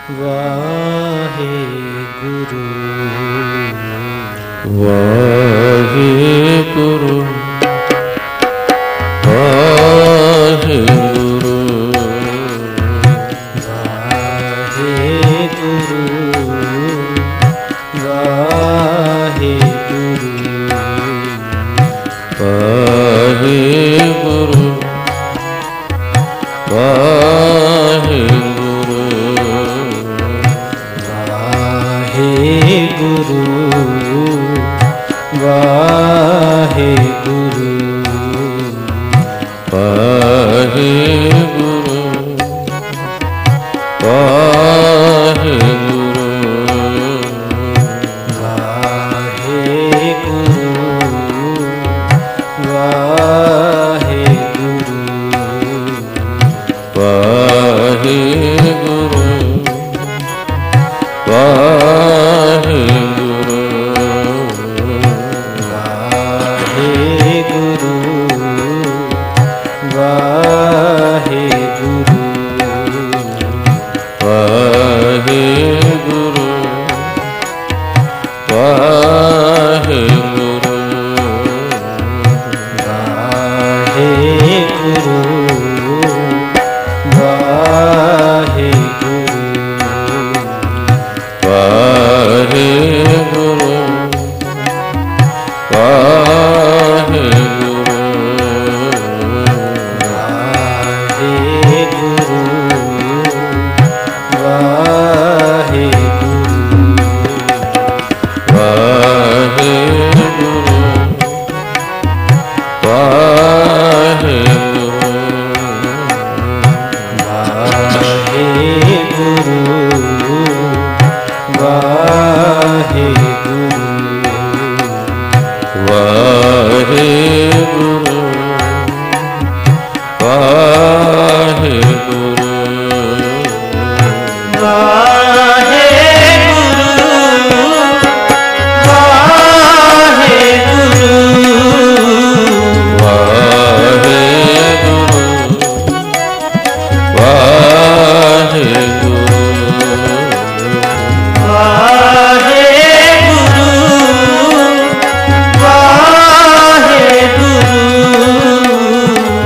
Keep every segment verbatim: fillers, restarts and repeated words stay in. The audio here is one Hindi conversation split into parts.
ਵਾਹਿਗੁਰੂ ਵਾਹਿਗੁਰੂ ਵਾਹਿਗੁਰੂ ਵਾਹਿਗੁਰੂ ਵਾਹਿਗੁਰੂ ਵਾਹਿਗੁਰੂ ਵਾਹਿਗੁਰੂ ਵਾਹਿਗੁਰੂ ਵਾਹਿਗੁਰੂ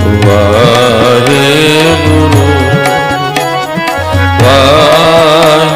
ਵਾਹਿਗੁਰੂ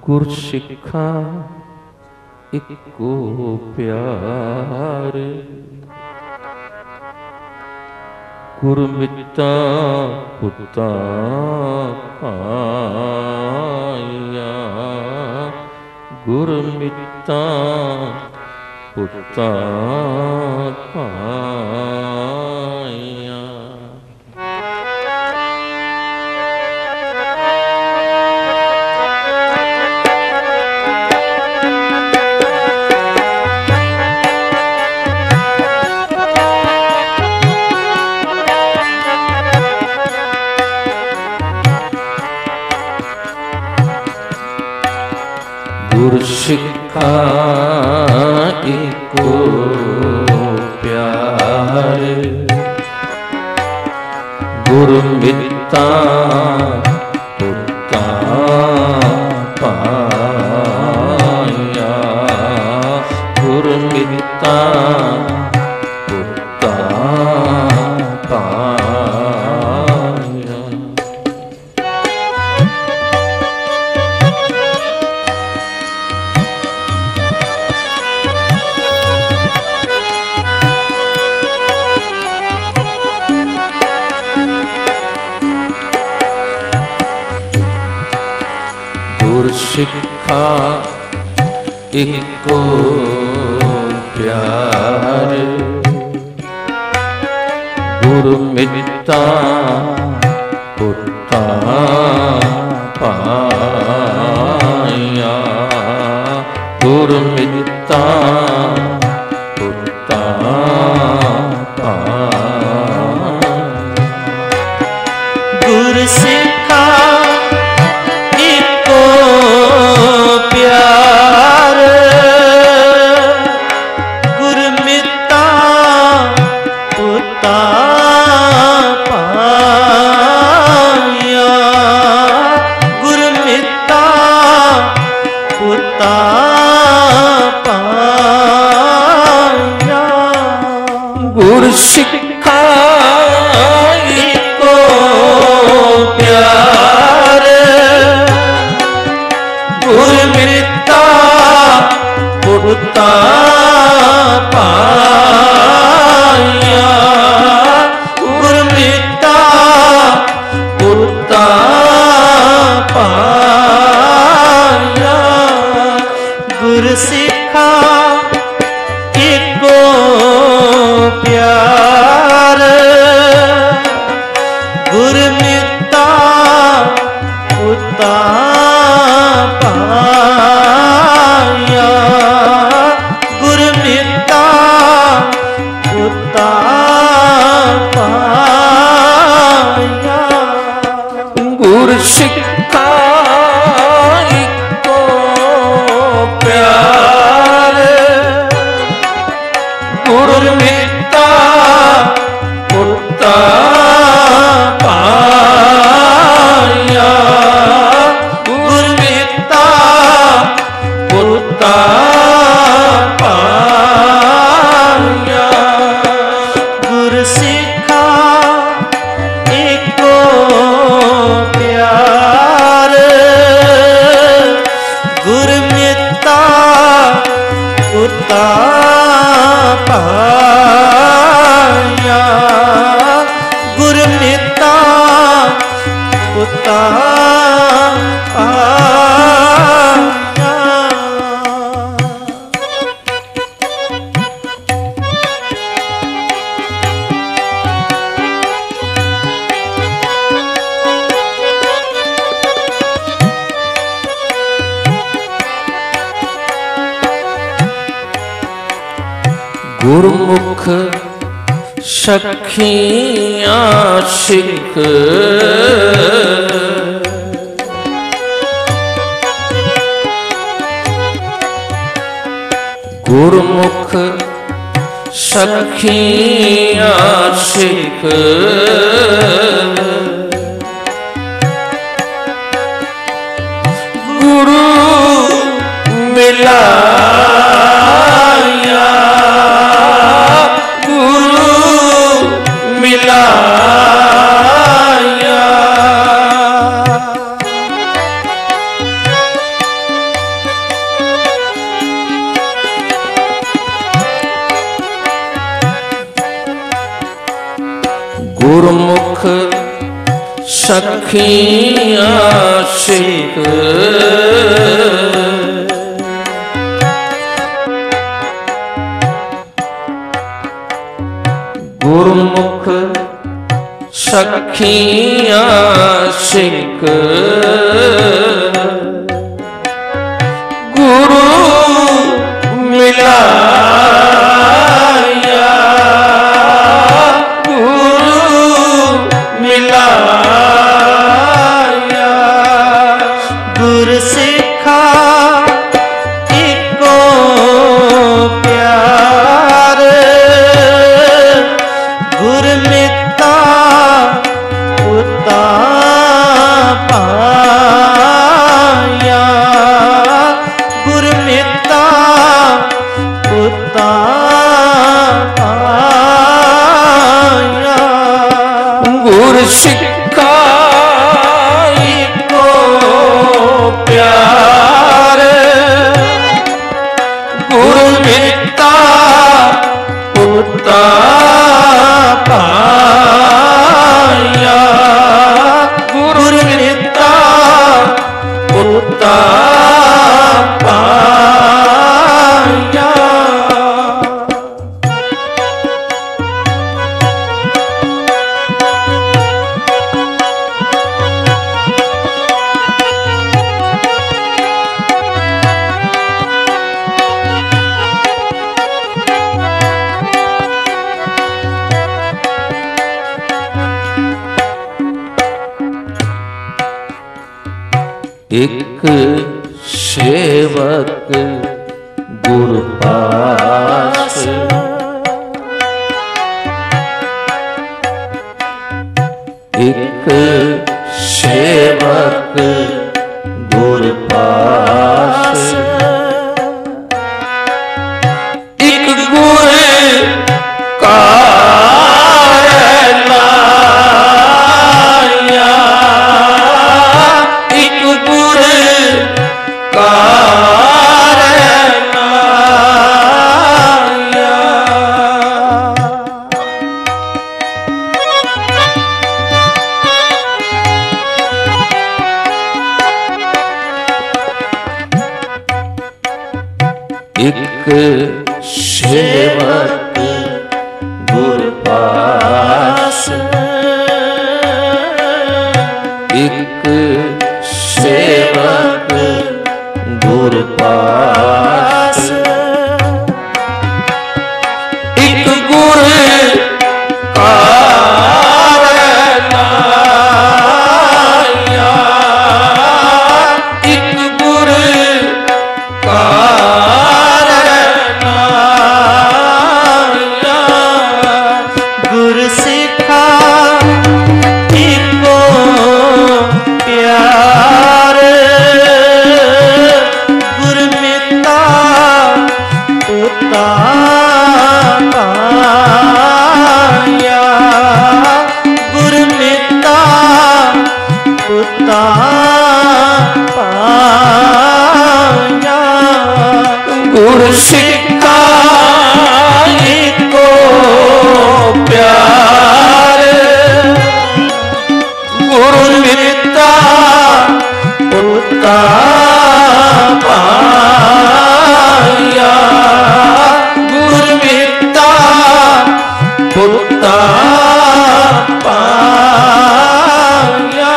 गुर सिखा इको प्यार, गुरमिता पुता पाया, गुरमिता पुता पाया। गुर सिखा इको प्यार, गुरमिता पुता पाया, गुरमिता पुता पाया। गुर सिखा इको प्यार, गुरमिता पुता पाया, गुरमिता पुता पाया। गुर सिखा इको प्यार, गुरमिता पुता पाया, गुरमिता पुता पाया। गुर सिखा इको प्यार, गुरमिता पुता पाया, गुरमिता पुता पाया। गुर सिखा इको प्यार, गुरमिता पुता पाया, गुरमिता पुता पाया। गुर सिखा इको प्यार, गुरमिता पुता पाया, गुरमिता पुता पाया। गुर सिखा इको प्यार, गुरमिता पुता पाया, गुरमिता पुता पाया। गुरमुख सखियाँ सिख, गुरमुख सखियाँ सिख, गुरु मिलाया, गुरु मिलाया। सखियां सिख गुरमुख सखियां सिख गुरु मिलाया गुरु मिलाया गुर सिखा एको प्यार गुर मिता पुता पाया गुर मिता पुता पाया गुर सिखा को प्यार गुरु मिता पुता पाया गुरु मिता पुता पाया एक सेवक गुरु पास एक सेवक गुरु पास एक गुर का लाया एक गुर का एक सेवक गुर पास एक सेवक गुर पास एक गुर का लाया एक गुर का गुर सिखा एको प्यार गुर मिता पुता पाया गुर मिता पुता पाया गुर सिखा एको प्यार गुरु मिता पुता पाया गुरु मिता पुता पाया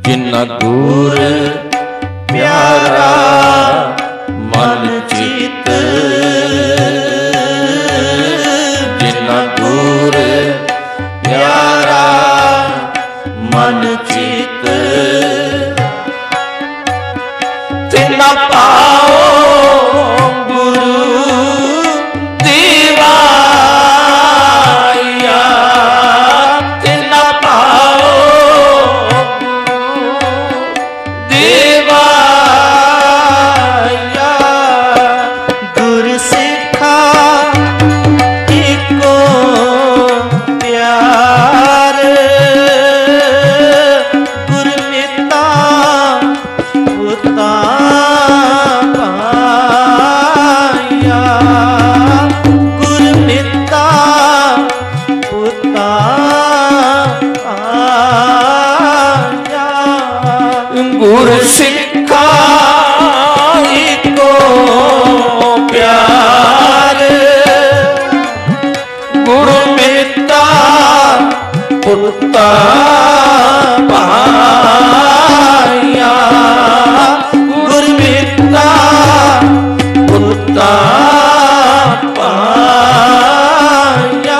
ਜਿਨਾ ਗੁਰ ਪਿਆਰਾ ਮਨ ਚਿਤ, ਜਿਨਾ ਗੁਰ ਪਿਆਰਾ ਮਨ ਚਿਤ, ਤਿਨਾ ਪਾਓ ਗੁਰੂ ਦੀਵਾਇਆ, ਤਿਨਾ ਪਾਓ ਗੁਰੂ ਦੀਵਾਇਆ। ਗੁਰ ਸਿੱਖਾ ਇੱਕੋ ਪਿਆਰ, ਗੁਰ ਮਿੱਤਾ ਪੁੱਤਾ ਪਾਇਆ, ਗੁਰ ਮਿੱਤਾ ਪੁੱਤਾ ਪਾਇਆ। ਗੁਰ ਸਿੱਖਾ ਇੱਕੋ ਪਿਆਰ, ਗੁਰ ਮਿੱਤਾ ਪੁੱਤਾ ਪਾਇਆ, ਗੁਰ ਮਿੱਤਾ ਪੁੱਤਾ ਪਾਇਆ।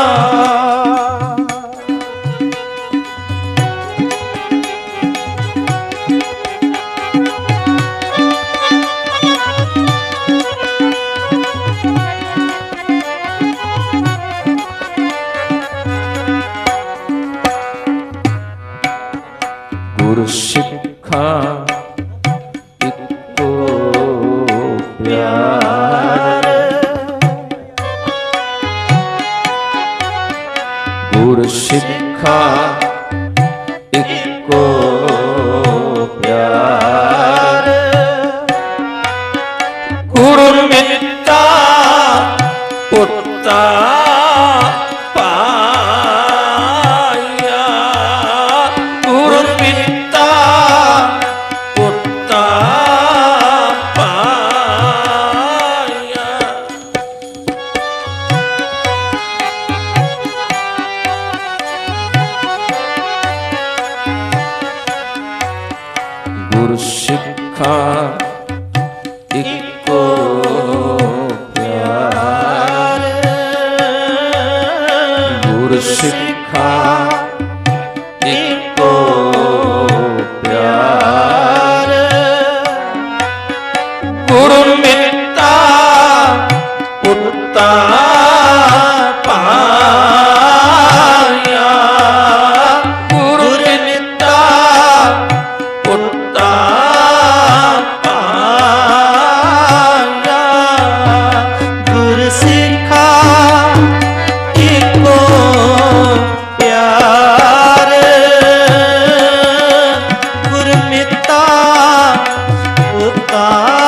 ਗੁਰ ਸਿੱਖਾ ਇੱਕੋ ਪਿਆਰ, ਗੁਰ ਸਿੱਖਾ ਇੱਕੋ ਪਿਆਰ, ਗੁਰ ਮਿੱਤਾ ਪੁੱਤਾ ਪਾਇਆ, ਗੁਰ ਮਿੱਤਾ ਪੁੱਤਾ ਪਾਇਆ। ਗੁਰ ਸਿੱਖਾ ਇੱਕੋ ਪਿਆਰ, ਗੁਰ ਸਿੱਖਾ ਇੱਕੋ ਪਿਆਰ, ਗੁਰ ਮਿੱਤਾ ਪੁੱਤਾ ਪਾਇਆ, ਗੁਰ ਮਿੱਤਾ ਪੁੱਤਾ ਪਾਇਆ। ਗੁਰ ਸਿੱਖਾ ਇੱਕੋ ਪਿਆਰ, ਗੁਰ ਮਿੱਤਾ ਪੁੱਤਾ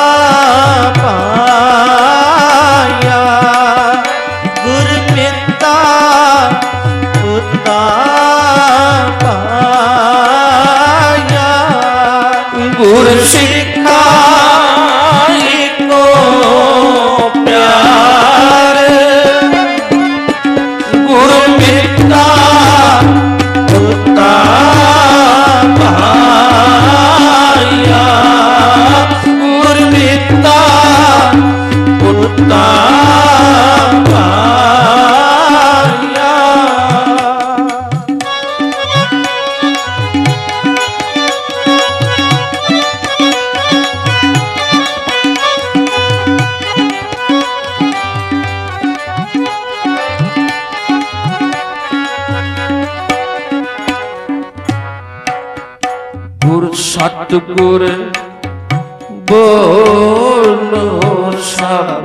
ਪਾਇਆ, ਗੁਰ ਮਿੱਤਾ ਪੁੱਤਾ ਪਾਇਆ। ਗੁਰ ਸਿੱਖਾ ਇੱਕੋ ਪਿਆਰ, ਗੁਰ ਮਿੱਤਾ ਪੁੱਤਾ ਪਾਇਆ, ਗੁਰ ਮਿੱਤਾ ਪੁੱਤਾ ਪਾਇਆ। ਗੁਰ ਸਤਿਗੁਰ ਬੋਲੋ ਸਭ,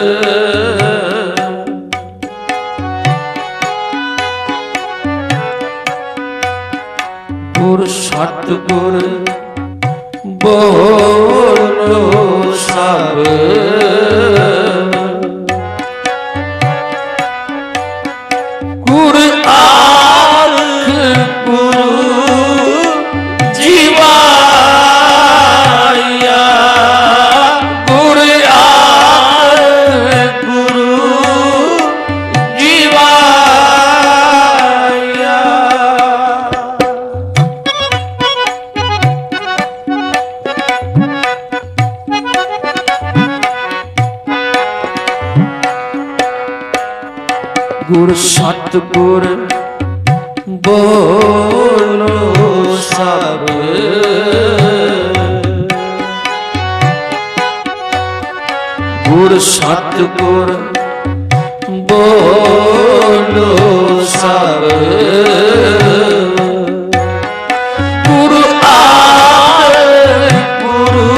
ਗੁਰ ਸਤਿਗੁਰ ਬੋਲੋ ਸਭ, ਗੁਰ ਆਖ ਗੁਰੂ ਜੀਵਾਇਆ, ਗੁਰ ਆਖ ਗੁਰੂ ਜੀਵਾਇਆ। ਗੁਰ ਸਤਿਗੁਰ ਬੋਲੋ ਸਭ ਗੁਰ ਸਤਿਗੁਰ ਬੋਲੋ ਸਭ ਗੁਰੂ ਆਏ ਗੁਰੂ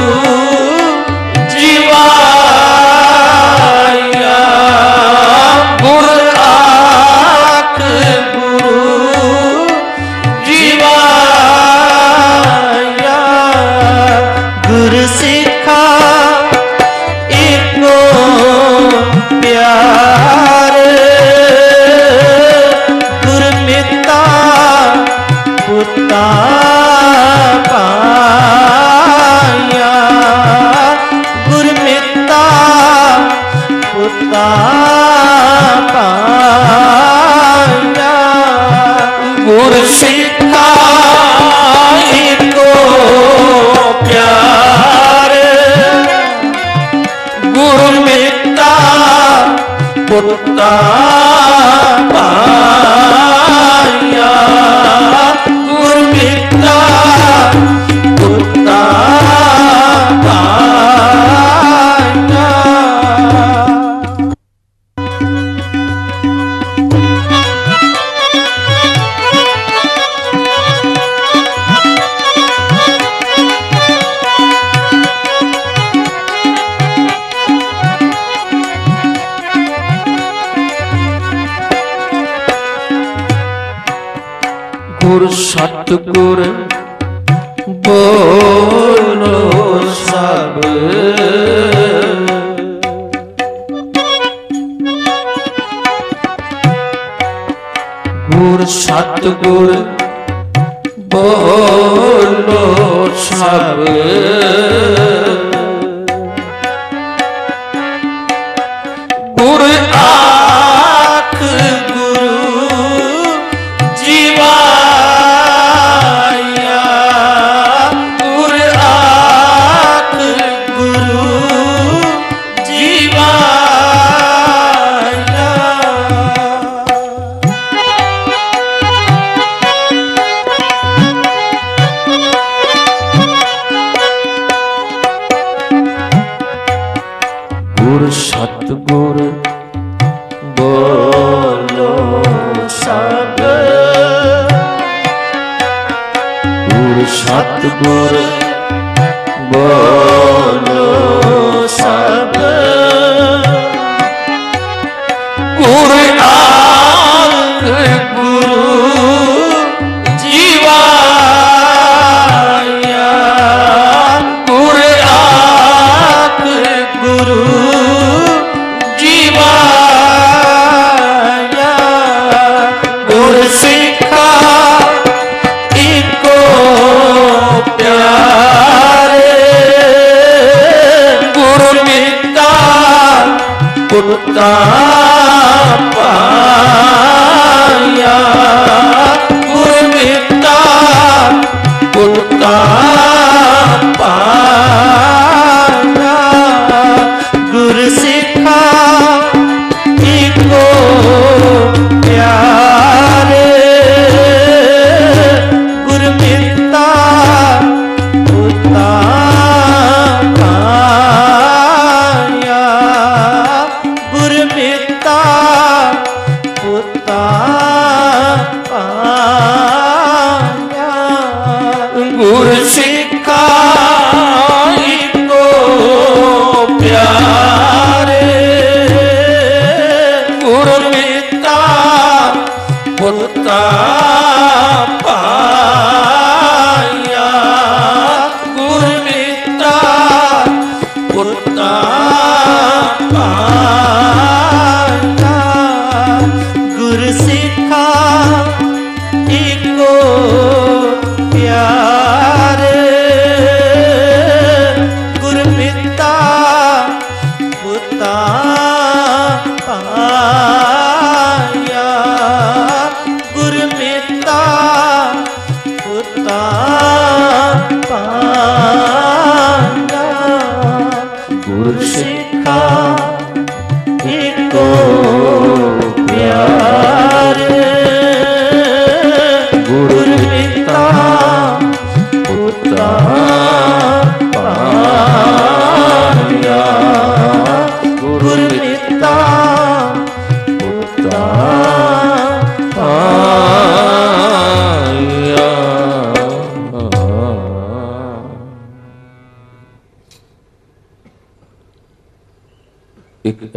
ਜੀਵਾਇਆ ਗੁਰ ਆਖ ਗੁਰੂ ਜੀਵਾਇਆ ਗੁਰ ਸਿੱਖਾ ਏਕੋ ਪਿਆਰ ਗੁਰ ਮਿੱਤਾ ਪੁੱਤਾ ਪਾਇਆ ਗੁਰ ਮਿੱਤਾ ਪੁੱਤਾ ਪਾਇਆ ਗੁਰ ਸਿੱਖਾ ਏਕੋ ਪਿਆਰ ਗੁਰ ਮਿੱਤਾ ਪੁੱਤਾ ਪਾਇਆ ਗੁਰ ਮਿੱਤਾ ਪੁੱਤਾ ਪਾਇਆ ਗੁਰ ਸਤਿਗੁਰ ਬੋਲੋ ਸਭ ਗੁਰ ਸਤਿਗੁਰ ਬੋਲੋ ਸਭ ਗੁਰ ਆਖ ਗੁਰੂ ਜੀਵਾਇਆ ਗੁਰ ਆਖ ਗੁਰੂ ਜੀਵਾਇਆ ਗੁਰ ਸਤਿਗੁਰ ਬੋਲੋ ਸਭ ਗੁਰ ਸਤਿਗੁਰ ਬੋਲੋ ਸਭ ਗੁਰ ਆਖ ਗੁਰੂ ਜੀਵਾਇਆ ਗੁਰ ਆਖ ਗੁਰੂ ਜੀਵਾਇਆ ਗੁਰ ਸਿੱਖਾ ਏਕੋ ਪਿਆਰ ਗੁਰ ਮਿੱਤਾ ਪੁੱਤਾ ਪਾਇਆ ਗੁਰ ਮਿੱਤਾ ਪੁੱਤਾ ਪਾਇਆ ਗੁਰ ਸਿੱਖਾ ਏਕੋ ਪਿਆਰ ਗੁਰ ਮਿੱਤਾ ਪੁੱਤਾ ਪਾਇਆ ਗੁਰ ਮਿੱਤਾ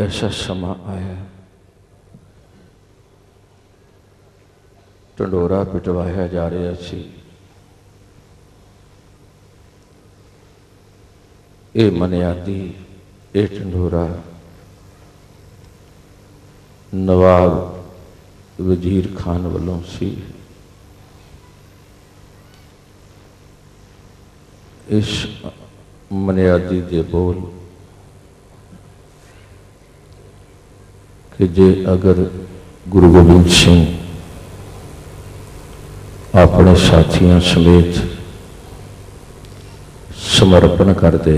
ऐसा समा आया, ढंडोरा पिटवाया जा रहा सी। ये मनियादी, ये ढंडोरा नवाब वजीर खान वालों सी। इस मनियादी के बोल कि जे अगर गुरु गोबिंद सिंह अपने साथियों समेत समर्पण कर दे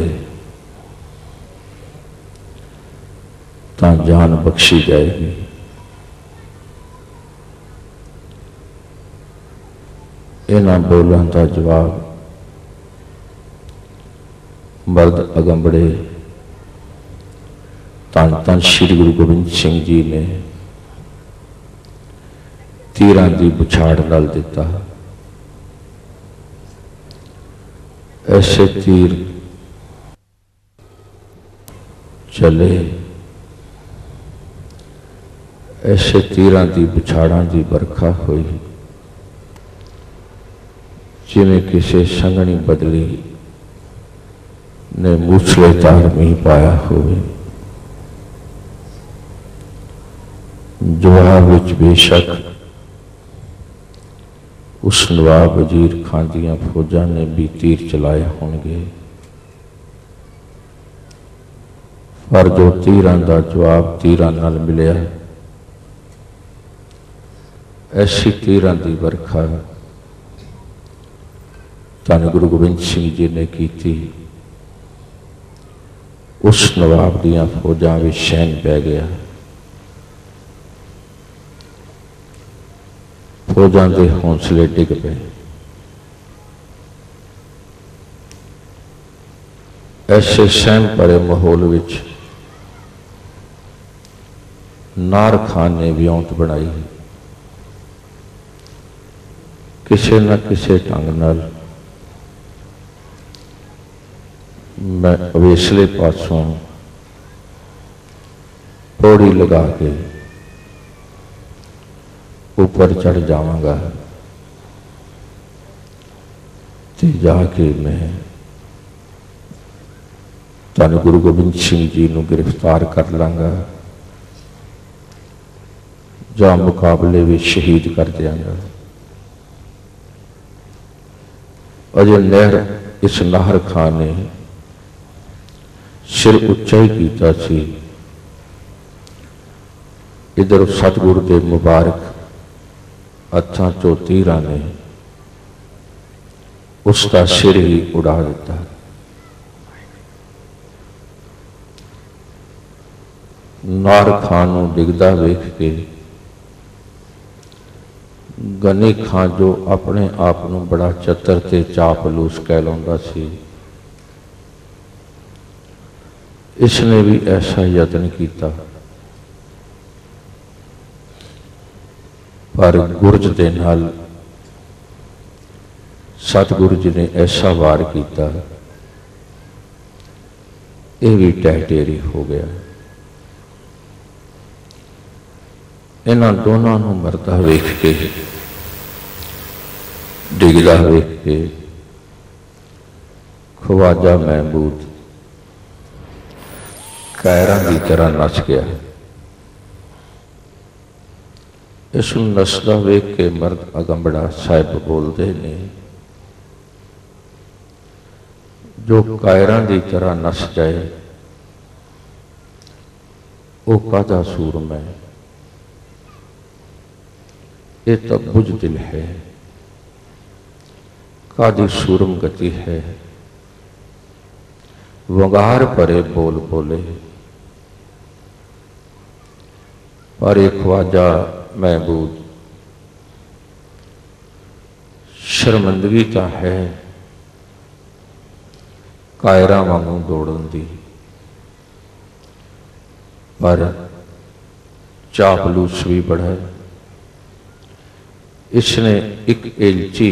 तो जान बख्शी जाएगी। इन्हां बोलों का जवाब मर्द अगंबड़े धन धन श्री गुरु गोबिंद सिंह जी ने तीरां की बुछाड़ नाल दिता। ऐसे तीर चले, ऐसे तीरां की बुछाड़ां की बरखा हुई, जिवें किसी संघनी बदली ने मूसलेधार मींह पाया होवे। जवाब विच बेशक उस नवाब वजीर खान दियां फौजां ने भी तीर चलाए होंगे, पर जो तीरां दा जवाब तीरां नाल मिलिया, ऐसी तीरां दी बरखा धन गुरु गोबिंद सिंह जी ने की थी। उस नवाब दियां फौजां विच शैन पै गया। फौजां के हौसले डिग पे। ऐसे सहम भरे माहौल विच नार खान ने विਉਂਤ बनाई। किसी न किसी ढंग नाल मैं अवेसले पासों पौड़ी लगा के ऊपर चढ़ जावांगा ते जाके मैं धन गुरु गोबिंद सिंह जी को गिरफ्तार कर लांगा, जा मुकाबले में शहीद कर देंगा। अजे नहर इस नाहर खान ने सिर उच्चा ही किया सी। इधर सतगुरु के मुबारक हत्थां चों तीरां ने उसका सिर ही उड़ा दिता। नार खान नूं डिगदा वेख के गनी खान जो अपने आप नूं बड़ा चतर ते चापलूस कहलाउंदा सी, इसने भी ऐसा यत्न किया, पर गुरज दे नाल सतगुरु जी ने ऐसा वार किया, यह भी टहटेरी हो गया। इन्हां दोनों नूं मरदा वेख के, डिगदा वेख के ख्वाजा महमूद कायरां की तरह नस गया। इस नसदा वेख के मर्द अगंबड़ा साहिब बोलते ने, जो कायरां की तरह नस जाए वो कादा सूरम है, ये तो बुजदिल है, कादी सूरम गति है। वंगार भरे बोल बोले, पर एक ख्वाजा महबूद शर्मिंदगी तो है कायरा वांगू दौड़न दी, पर चापलूस भी बड़ा है। इसने एक एलची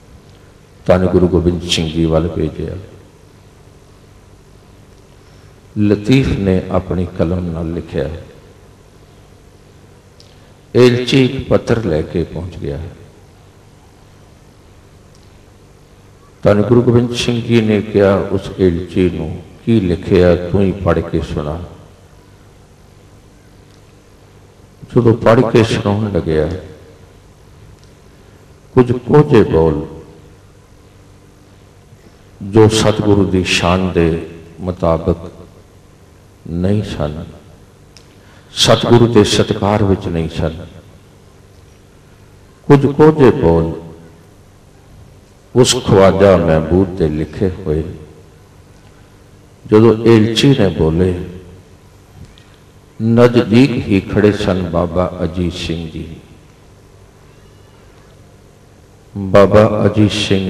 धन गुरु गोबिंद सिंह जी वाल भेजा। लतीफ ने अपनी कलम नाल लिखा। एलची एक पत्र लैके पहुंच गया है। धन गुरु गोबिंद सिंह जी ने कहा उस एलची नूं की लिखिया तू ही पढ़ के सुना। जो पढ़ के सुनाउण लग्या कुछ कोझे बोल जो सतगुरु की शान के मुताबिक नहीं सन, सतगुरु के सत्कार विच नहीं सन। कुछ कोझे बोल उस ख्वाजा महबूब के लिखे हुए जो एलची ने बोले, नजदीक ही खड़े सन बाबा अजीत सिंह जी। बाबा अजीत सिंह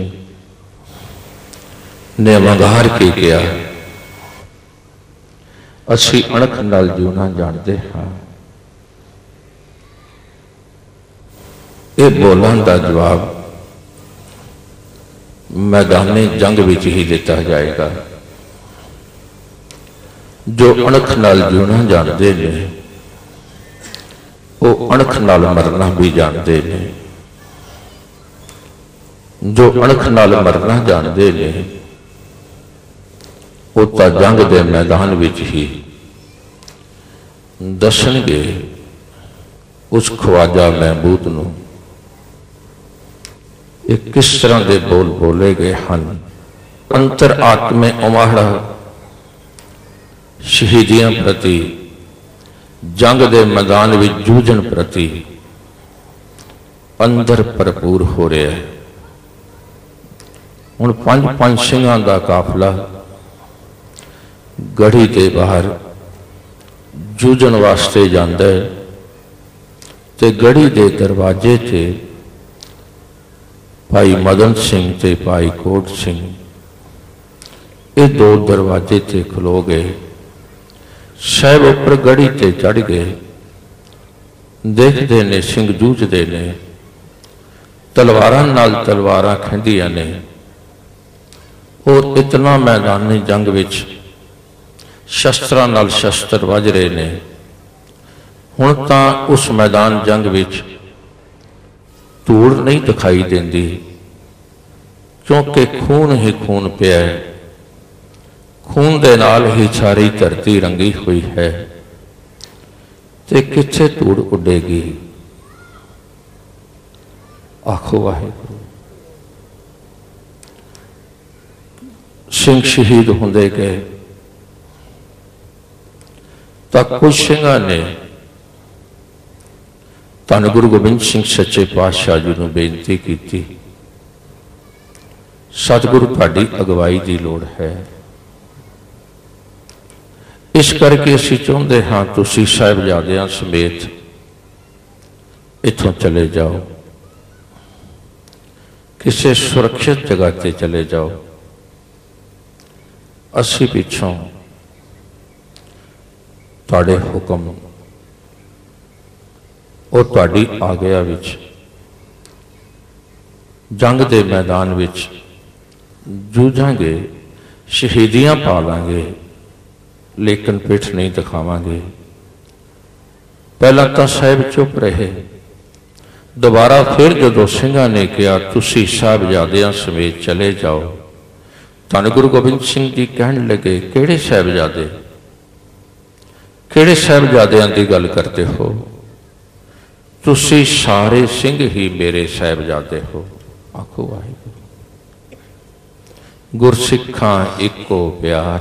ने वंगार के किया, असी अणख नाल जीना जानते हाँ। ये बोलों का जवाब मैदाने जंग विच ही दिता जाएगा। जो अणख नाल जीना जानते हैं वो अणख नाल मरना भी जानते हैं। जो अणख नाल मरना जानते हैं वो तो जंग के मैदान विच ही दसणगे उस ख्वाजा महबूद नूं एक किस तरह के बोल बोले गए हैं। अंतर आत्मे उमाड़ा शहीदियों प्रति, जंग के मैदान में जूझण प्रति अंदर भरपूर हो रहा है। हुण पंज पंज सिंघां दा काफिला गढ़ी के बाहर जूझण वास्ते जांदा है ते गढ़ी के दरवाजे से भाई मदन सिंह ते भाई कोट सिंह ये दो दरवाजे से खलो गए। साहब उपर गढ़ी ते चढ़ गए, देखते ने सिंह जूझते ने, तलवारां नाल तलवारां खिंदियां ने और इतना मैदानी जंग विच शस्त्रां नाल शस्त्र वज रहे ने। हुण तां उस मैदान जंग विच धूड़ नहीं दिखाई देंदी क्योंकि खून ही खून पिया है। खून दे नाल ही सारी धरती रंगी हुई है ते किथे धूड़ उडेगी। आखो वाहिगुरू। सिंह शहीद होंदे गए तां कुछ सिंघां ने धन गुरु गोबिंद सिंह सच्चे पातशाह जी नूं बेनती की, सतगुरु तुहाडी अगवाई की लोड़ है। इस करके असीं चाहुंदे हां तुसीं साहिबजादियां समेत इत्थों चले जाओ, किसी सुरक्षित जगह ते चले जाओ। असीं पिछों तुहाडे हुक्म और तुहाडी आग्या विच जंग के मैदान विच जूझांगे, शहीदियां पा लांगे, लेकिन पिठ नहीं दिखावांगे। पहला तो साहिब चुप रहे, दोबारा फिर जो सिंघां ने कहा तुसीं साहिबजादियां समेत चले जाओ, धन गुरु गोबिंद सिंह जी कहन लगे किहड़े साहिबजादे, किहड़े साहिबजादियां की गल करते हो? तुसीं सारे सिंह ही मेरे साहिबजादे हो। आखो वाहिगुरू। गुरसिखां इको प्यार,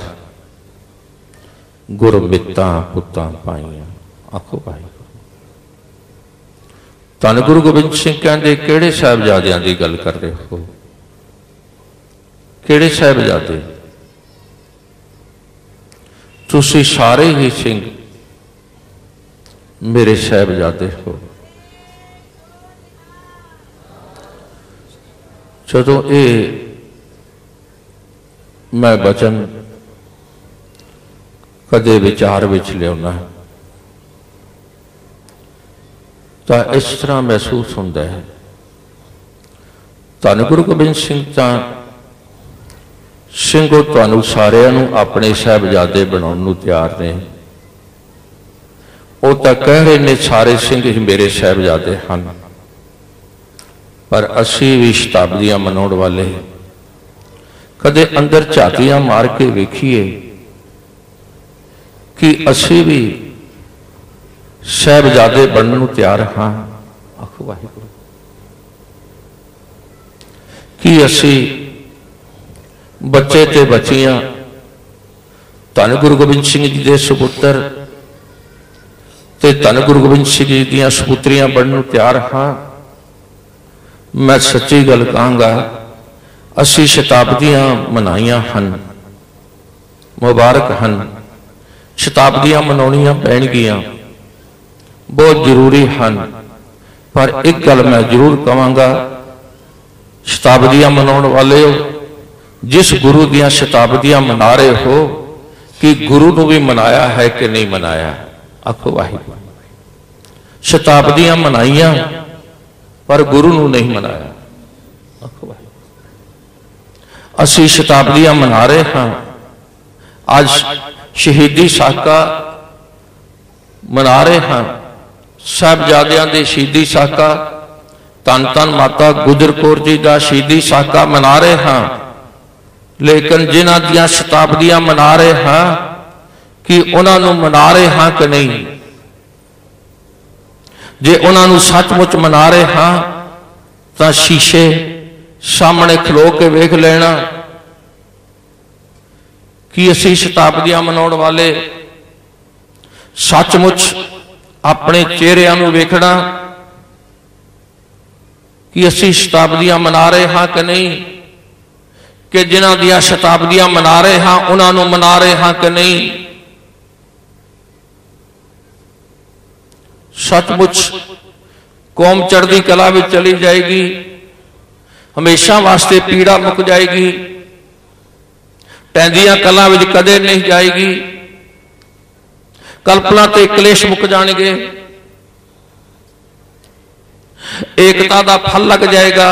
गुर मित्तां पुत्तां पाईयां। आखो वाहिगुरू। धन गुरु गोबिंद सिंह कहते किहड़े साहिबजादियां की गल कर रहे हो? किहड़े साहिबजादे? तुसीं सारे ही सिंह मेरे साहिबजादे हो। जदों ये मैं बचन कदे विचार विच लियाउना तो इस तरह महसूस होंदा है। धन गुरु गोबिंद सिंह तां ਸਿੰਘੋ ਤੁਹਾਨੂੰ ਸਾਰਿਆਂ ਨੂੰ ਆਪਣੇ ਸਾਹਿਬਜ਼ਾਦੇ ਬਣਾਉਣ ਨੂੰ ਤਿਆਰ ਨੇ। ਉਹ ਤਾਂ ਕਹਿ ਰਹੇ ਨੇ ਸਾਰੇ ਸਿੰਘ ਹੀ ਮੇਰੇ ਸਾਹਿਬਜ਼ਾਦੇ ਹਨ, ਪਰ ਅਸੀਂ ਵੀ ਸ਼ਤਾਬਦੀਆਂ ਮਨਾਉਣ ਵਾਲੇ ਕਦੇ ਅੰਦਰ ਝਾਤੀਆਂ ਮਾਰ ਕੇ ਵੇਖੀਏ ਕਿ ਅਸੀਂ ਵੀ ਸਾਹਿਬਜ਼ਾਦੇ ਬਣਨ ਨੂੰ ਤਿਆਰ ਹਾਂ। ਆਖੋ ਵਾਹਿਗੁਰੂ। ਕਿ ਅਸੀਂ ਬੱਚੇ ਤੇ ਬੱਚੀਆਂ ਧੰਨ ਗੁਰੂ ਗੋਬਿੰਦ ਸਿੰਘ ਜੀ ਦੇ ਸੁਪੁੱਤਰ ਤੇ ਧੰਨ ਗੁਰੂ ਗੋਬਿੰਦ ਸਿੰਘ ਜੀ ਦੀਆਂ ਸੁਪੁੱਤਰੀਆਂ ਬਣਨ ਨੂੰ ਤਿਆਰ ਹਾਂ। ਮੈਂ ਸੱਚੀ ਗੱਲ ਕਹਾਂਗਾ, ਅਸੀਂ ਸ਼ਤਾਬਦੀਆਂ ਮਨਾਈਆਂ ਹਨ, ਮੁਬਾਰਕ ਹਨ। ਸ਼ਤਾਬਦੀਆਂ ਮਨਾਉਣੀਆਂ ਪੈਣਗੀਆਂ, ਬਹੁਤ ਜ਼ਰੂਰੀ ਹਨ। ਪਰ ਇੱਕ ਗੱਲ ਮੈਂ ਜ਼ਰੂਰ ਕਹਾਂਗਾ, ਸ਼ਤਾਬਦੀਆਂ ਮਨਾਉਣ ਵਾਲਿਓ, ਜਿਸ ਗੁਰੂ ਦੀਆਂ ਸ਼ਤਾਬਦੀਆਂ ਮਨਾ ਰਹੇ ਹੋ, ਕਿ ਗੁਰੂ ਨੂੰ ਵੀ ਮਨਾਇਆ ਹੈ ਕਿ ਨਹੀਂ ਮਨਾਇਆ? ਆਖੋ ਵਾਹਿਗੁਰੂ। ਸ਼ਤਾਬਦੀਆਂ ਮਨਾਈਆਂ ਪਰ ਗੁਰੂ ਨੂੰ ਨਹੀਂ ਮਨਾਇਆ। ਆਖੋ ਵਾਹਿਗੁਰੂ। ਅਸੀਂ ਸ਼ਤਾਬਦੀਆਂ ਮਨਾ ਰਹੇ ਹਾਂ। ਅੱਜ ਸ਼ਹੀਦੀ ਸਾਕਾ ਮਨਾ ਰਹੇ ਹਾਂ, ਸਾਹਿਬਜ਼ਾਦਿਆਂ ਦੇ ਸ਼ਹੀਦੀ ਸਾਕਾ, ਧੰਨ ਧੰਨ ਮਾਤਾ ਗੁਜਰ ਕੌਰ ਜੀ ਦਾ ਸ਼ਹੀਦੀ ਸਾਕਾ ਮਨਾ ਰਹੇ ਹਾਂ। ਲੇਕਿਨ ਜਿਨ੍ਹਾਂ ਦੀਆਂ ਸ਼ਤਾਬਦੀਆਂ ਮਨਾ ਰਹੇ ਹਾਂ, ਕਿ ਉਹਨਾਂ ਨੂੰ ਮਨਾ ਰਹੇ ਹਾਂ ਕਿ ਨਹੀਂ? ਜੇ ਉਹਨਾਂ ਨੂੰ ਸੱਚਮੁੱਚ ਮਨਾ ਰਹੇ ਹਾਂ ਤਾਂ ਸ਼ੀਸ਼ੇ ਸਾਹਮਣੇ ਖਲੋ ਕੇ ਵੇਖ ਲੈਣਾ ਕਿ ਅਸੀਂ ਸ਼ਤਾਬਦੀਆਂ ਮਨਾਉਣ ਵਾਲੇ ਸੱਚਮੁੱਚ ਆਪਣੇ ਚਿਹਰਿਆਂ ਨੂੰ ਵੇਖਣਾ ਕਿ ਅਸੀਂ ਸ਼ਤਾਬਦੀਆਂ ਮਨਾ ਰਹੇ ਹਾਂ ਕਿ ਨਹੀਂ, ਕਿ ਜਿਨ੍ਹਾਂ ਦੀਆਂ ਸ਼ਤਾਬਦੀਆਂ ਮਨਾ ਰਹੇ ਹਾਂ ਉਹਨਾਂ ਨੂੰ ਮਨਾ ਰਹੇ ਹਾਂ ਕਿ ਨਹੀਂ। ਸੱਚਮੁੱਚ ਕੌਮ ਚੜ੍ਹਦੀ ਕਲਾ ਵਿੱਚ ਚਲੀ ਜਾਏਗੀ, ਹਮੇਸ਼ਾ ਵਾਸਤੇ ਪੀੜਾ ਮੁੱਕ ਜਾਏਗੀ, ਪੈਂਦੀਆਂ ਕਲਾਂ ਵਿੱਚ ਕਦੇ ਨਹੀਂ ਜਾਏਗੀ, ਕਲਪਨਾ ਤੇ ਕਲੇਸ਼ ਮੁੱਕ ਜਾਣਗੇ, ਏਕਤਾ ਦਾ ਫਲ ਲੱਗ ਜਾਏਗਾ।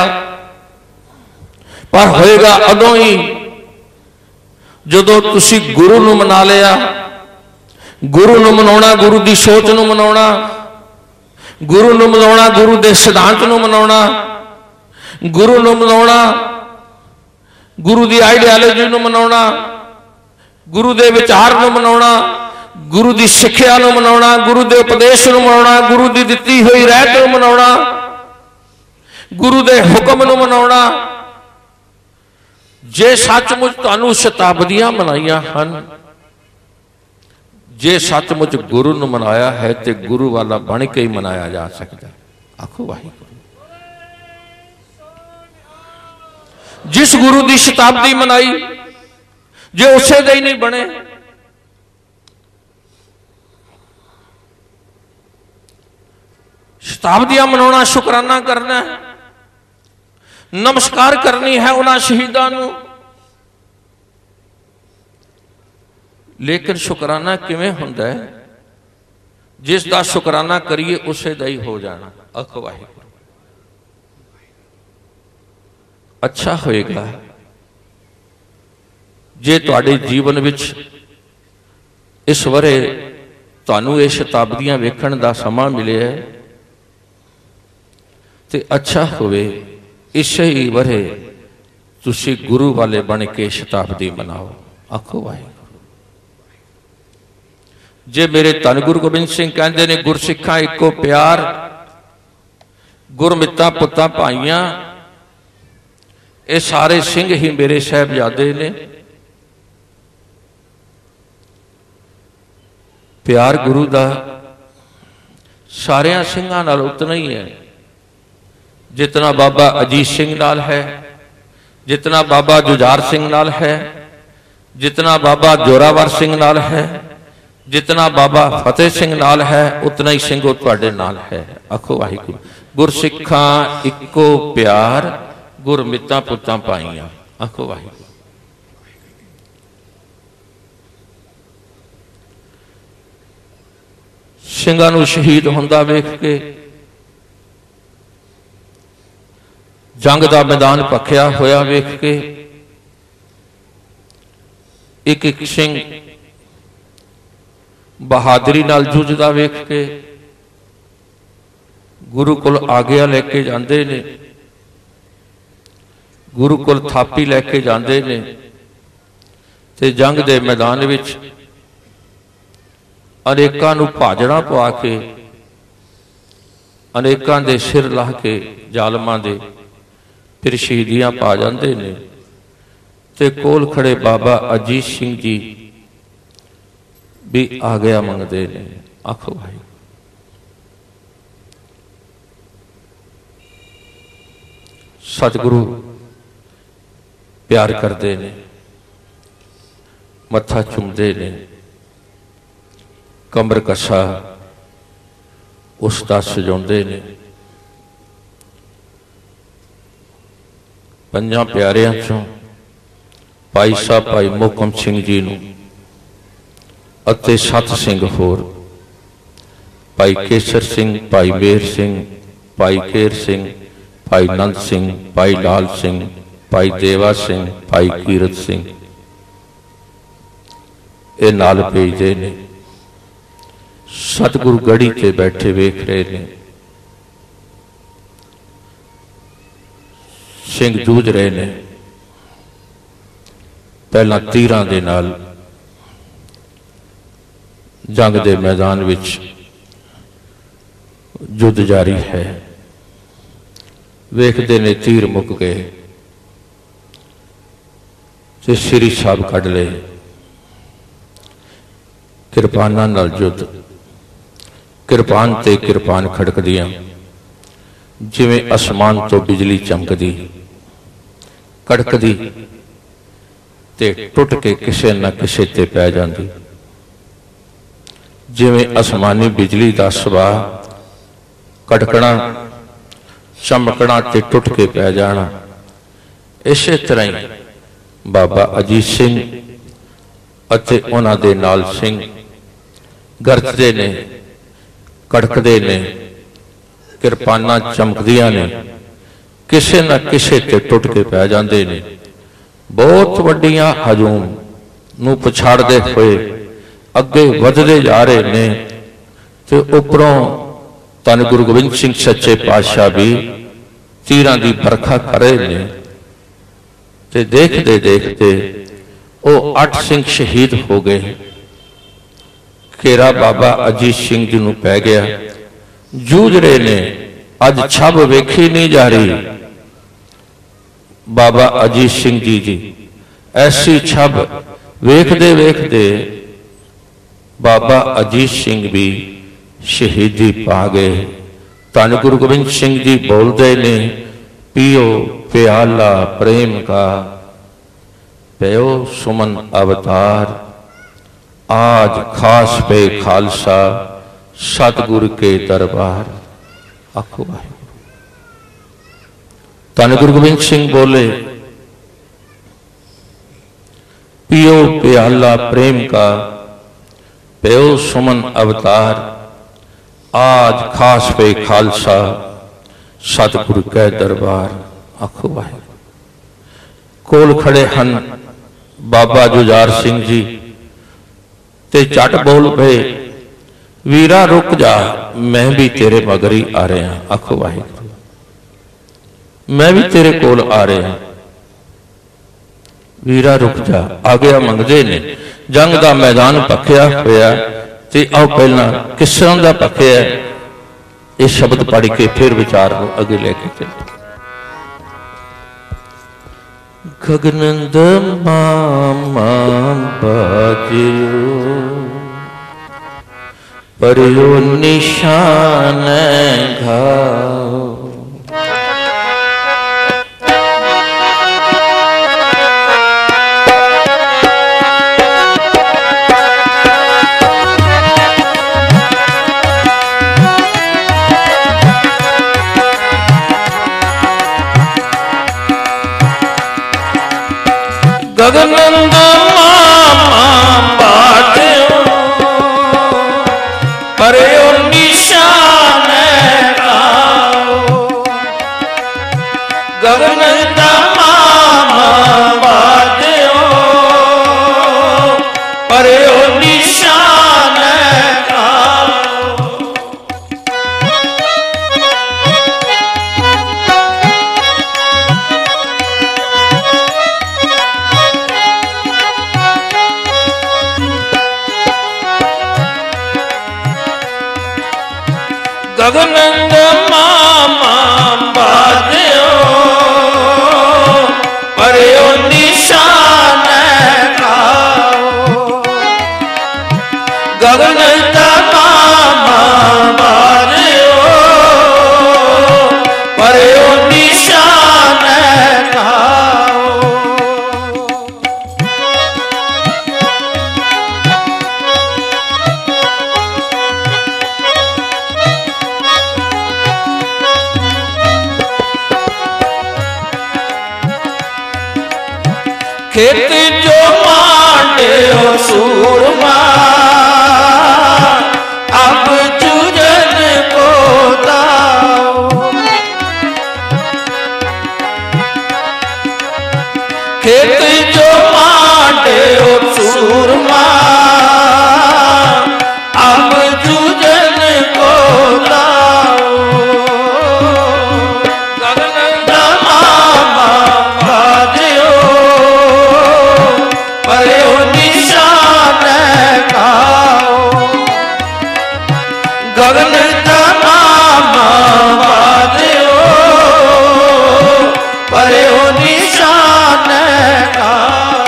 ਪਰ ਹੋਏਗਾ ਉਦੋਂ ਹੀ ਜਦੋਂ ਤੁਸੀਂ ਗੁਰੂ ਨੂੰ ਮਨਾ ਲਿਆ। ਗੁਰੂ ਨੂੰ ਮਨਾਉਣਾ, ਗੁਰੂ ਦੀ ਸੋਚ ਨੂੰ ਮਨਾਉਣਾ, ਗੁਰੂ ਨੂੰ ਮਨਾਉਣਾ, ਗੁਰੂ ਦੇ ਸਿਧਾਂਤ ਨੂੰ ਮਨਾਉਣਾ, ਗੁਰੂ ਨੂੰ ਮਨਾਉਣਾ, ਗੁਰੂ ਦੀ ਆਈਡੀਆਲੋਜੀ ਨੂੰ ਮਨਾਉਣਾ, ਗੁਰੂ ਦੇ ਵਿਚਾਰ ਨੂੰ ਮਨਾਉਣਾ, ਗੁਰੂ ਦੀ ਸਿੱਖਿਆ ਨੂੰ ਮਨਾਉਣਾ, ਗੁਰੂ ਦੇ ਉਪਦੇਸ਼ ਨੂੰ ਮਨਾਉਣਾ, ਗੁਰੂ ਦੀ ਦਿੱਤੀ ਹੋਈ ਰਹਿਤ ਨੂੰ ਮਨਾਉਣਾ, ਗੁਰੂ ਦੇ ਹੁਕਮ ਨੂੰ ਮਨਾਉਣਾ। ਜੇ ਸੱਚਮੁੱਚ ਤੁਹਾਨੂੰ ਸ਼ਤਾਬਦੀਆਂ ਮਨਾਈਆਂ ਹਨ, ਜੇ ਸੱਚਮੁੱਚ ਗੁਰੂ ਨੂੰ ਮਨਾਇਆ ਹੈ ਤੇ ਗੁਰੂ ਵਾਲਾ ਬਣ ਕੇ ਹੀ ਮਨਾਇਆ ਜਾ ਸਕਦਾ। ਆਖੋ ਵਾਹਿਗੁਰੂ। ਜਿਸ ਗੁਰੂ ਦੀ ਸ਼ਤਾਬਦੀ ਮਨਾਈ, ਜੇ ਉਸੇ ਦੇ ਹੀ ਨਹੀਂ ਬਣੇ, ਸ਼ਤਾਬਦੀਆਂ ਮਨਾਉਣਾ, ਸ਼ੁਕਰਾਨਾ ਕਰਨਾ ਹੈ, ਨਮਸਕਾਰ ਕਰਨੀ ਹੈ ਉਹਨਾਂ ਸ਼ਹੀਦਾਂ ਨੂੰ। ਲੇਕਿਨ ਸ਼ੁਕਰਾਨਾ ਕਿਵੇਂ ਹੁੰਦਾ ਹੈ? ਜਿਸ ਦਾ ਸ਼ੁਕਰਾਨਾ ਕਰੀਏ ਉਸੇ ਦਾ ਹੀ ਹੋ ਜਾਣਾ। ਆਖੋ ਵਾਹਿਗੁਰੂ। ਅੱਛਾ ਹੋਏਗਾ ਜੇ ਤੁਹਾਡੇ ਜੀਵਨ ਵਿੱਚ ਇਸ ਵਰੇ ਤੁਹਾਨੂੰ ਇਹ ਸ਼ਤਾਬਦੀਆਂ ਵੇਖਣ ਦਾ ਸਮਾਂ ਮਿਲਿਆ ਤੇ ਅੱਛਾ ਹੋਵੇ ਇਸੇ ਹੀ ਵਰੇ ਤੁਸੀਂ ਗੁਰੂ ਵਾਲੇ ਬਣ ਕੇ ਸ਼ਤਾਬਦੀ ਮਨਾਓ। ਆਖੋ ਵਾਹਿਗੁਰੂ। ਜੇ ਮੇਰੇ ਧੰਨ ਗੁਰੂ ਗੋਬਿੰਦ ਸਿੰਘ ਕਹਿੰਦੇ ਨੇ, ਗੁਰਸਿੱਖਾਂ ਇੱਕੋ ਪਿਆਰ, ਗੁਰਮਿੱਤਾਂ ਪੁੱਤਾਂ ਭਾਈਆਂ, ਇਹ ਸਾਰੇ ਸਿੰਘ ਹੀ ਮੇਰੇ ਸਾਹਿਬਜ਼ਾਦੇ ਨੇ। ਪਿਆਰ ਗੁਰੂ ਦਾ ਸਾਰਿਆਂ ਸਿੰਘਾਂ ਨਾਲ ਉਤਨਾ ਹੀ ਹੈ ਜਿਤਨਾ ਬਾਬਾ ਅਜੀਤ ਸਿੰਘ ਨਾਲ ਹੈ, ਜਿਤਨਾ ਬਾਬਾ ਜੁਝਾਰ ਸਿੰਘ ਨਾਲ ਹੈ, ਜਿਤਨਾ ਬਾਬਾ ਜੋਰਾਵਰ ਸਿੰਘ ਨਾਲ ਹੈ, ਜਿਤਨਾ ਬਾਬਾ ਫਤਿਹ ਸਿੰਘ ਨਾਲ ਹੈ, ਉਤਨਾ ਹੀ ਸਿੰਘੋ ਤੁਹਾਡੇ ਨਾਲ ਹੈ। ਆਖੋ ਵਾਹਿਗੁਰੂ। ਗੁਰਸਿੱਖਾਂ ਇੱਕੋ ਪਿਆਰ, ਗੁਰਮਿੱਤਾਂ ਪੁੱਤਾਂ ਭਾਈਆਂ। ਆਖੋ ਵਾਹਿਗੁਰੂ। ਸਿੰਘਾਂ ਨੂੰ ਸ਼ਹੀਦ ਹੁੰਦਾ ਵੇਖ ਕੇ, ਜੰਗ ਦਾ ਮੈਦਾਨ ਭਖਿਆ ਹੋਇਆ ਵੇਖ ਕੇ, एक एक सिंह बहादुरी नाल जूझदा वेख के गुरु कोल आग्या लैके जांदे ने, गुरु कोल थापी लैके जांदे ने ते जंग दे मैदान विच अनेकां नूं भाजड़ा पवा के अनेकां दे सिर लाह के जालमां दे फिर शहीदियां पा जांदे ने। ते कोल खड़े बाबा अजीत सिंह जी भी आ गया मंगते ने। आखो भाई सतगुरु प्यार करते ने, मत्था चुमते ने, कमर कसा उसका सजाते ने। पंजा प्यारियां चों भाई साहब भाई मोहकम सिंह जी नूं अते सत सिंह होर भाई केसर सिंह, भाई मेहर सिंह, भाई केर सिंह, भाई नंद सिंह, भाई लाल सिंह, भाई देवा सिंह, भाई कीरत सिंह ये नाल भेजते ने। सतगुरु गढ़ी ते बैठे वेख रहे ने, सिंह जूझ रहे ने। पहला तीरां दे नाल जंग दे मैदान विच युद्ध जारी है। वेखते ने तीर मुक गए ते श्री साहब कढ़ ले। किरपानां नाल युद्ध, किरपान ते किरपान खड़कदियां जिवें आसमान तो बिजली चमकदी कड़कदी ते टुट के किसे न किसे ते पै जाती। जिवें आसमानी बिजली का सुभाव कड़कना चमकना ते टुट के पै जाना, इस तरह ही बाबा अजीत सिंह अते उन्हां दे नाल सिंह गरजदे ने, कड़कदे ने, किरपानां चमकदियां ने, किसे न किसे ते टुट के पै जांदे ने। बहुत वड्डियां हजूम नूं पछाड़दे हुए अगे वधदे जा रहे ने ते उपरों धन गुरु गोबिंद सिंह सच्चे पातशाह भी तीरां दी बरखा कर रहे ने। ते देखते देखते वो अठ सिंह शहीद हो गए। घेरा बाबा अजीत सिंह जी नूं पै गया। जूझ रहे ने, अज छब वेखी नहीं जा रही। बाबा अजीत सिंह जी जी ऐसी छब वेखदे वेखदे बाबा अजीत सिंह भी शहीदी पा गए। धन गुरु गोबिंद सिंह जी बोलते ने, पियो प्याला प्रेम का, पयो सुमन अवतार, आज खास पे खालसा सतगुरु के दरबार। आखो भाई धन गुरु गोबिंद सिंह बोले, पियो प्याला प्रेम का, पयो सुमन अवतार, आज खास पे खालसा सतगुरु के दरबार। आखो भाई कोल खड़े हन बाबा जुझार सिंह जी ते झट बोल पे, वीरा रुक जा, मैं भी तेरे मगर ही आ रहा। आखो भाई मैं भी तेरे कोल आ रहा। वीरा रुक जा, आ गया मंगते ने। जंग का मैदान पक्या होया ते आओ पहला किस तरह का पक्या है ये शब्द पढ़ के फिर विचार को अगे लेके चले। गगनंद मामा बाजियो परियो निशान घाओ, गगनंद मामा बाजियो परियो निशान घाओ, गगनंद मामा बाजियो गगनंद मामा बाध्यो पर्यो निशान खाओ गगनंद मामा बाध्यो पर्यो निशान खाओ खेत जो मांडे हो सूरमा अब चूजन को दाओ खेत जो मांडे हो सूरमा अब चूजन को दाओ गगनंद मामा बाध्यो पर्यो निशान खाओ गगनंद मामा बाध्यो पर्यो निशान खाओ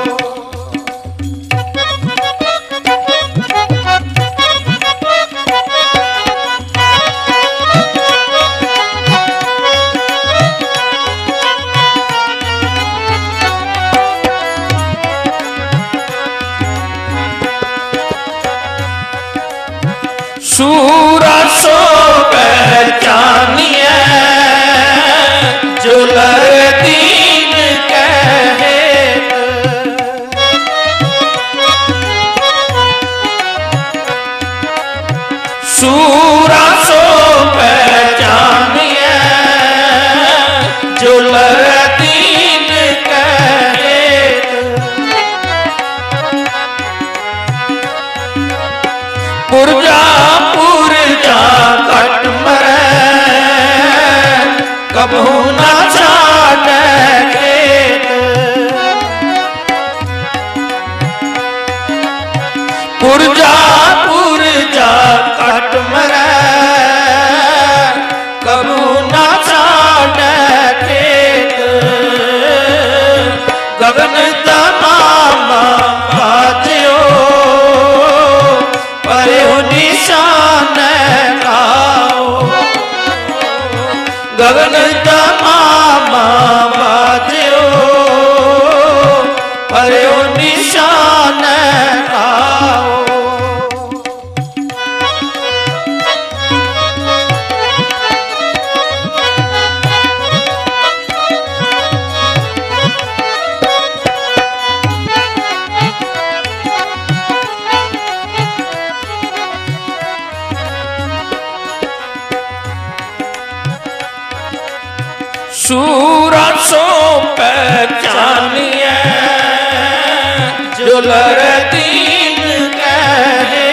सूरा सो पहचानिए जो लरदीन कहे सूरा सो पहचानिए जो लरदीन कहे पुरजा पुरजा कट मरे कबहू ना छाट खेत पुरजा पुरजा कट मरे कबहू ना छाट खेत गगनंद मामा बाध्यो पर्यो निशान खाओ गगनंद मामा बाध्यो पर्यो निशान खाओ सूरा सो पहचानिए जो लरदीन कहे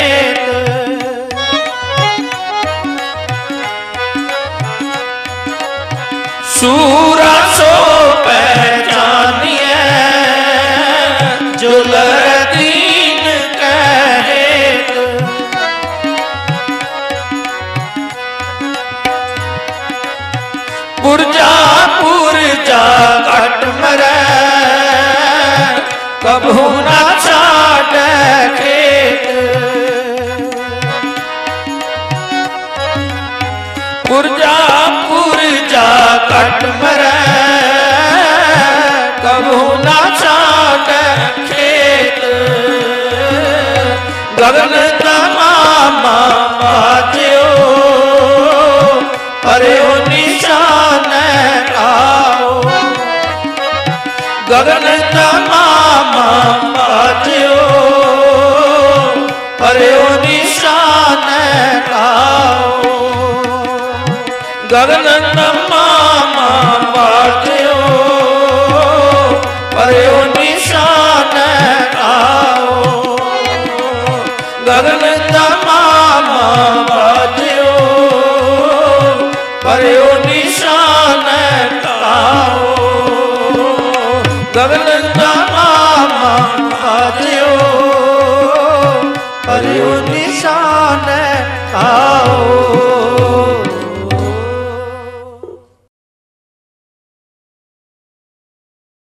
सूरा सो पहचानिए जो लरदीन कहे पुरजा पुरजा कट मरे कबहू ना छाट खेत पुरजा पुरजा कट मरे कबहू ना छाट खेत गगनंद मामा बाध्यो पर्यो निशान खाओ गगनंद मामा बाध्यो पर्यो निशान खाओ गगनंद मामा बाध्यो पर्यो निशान खाओ गगनंद मामा बाध्यो पर्यो निशान खाओ गगन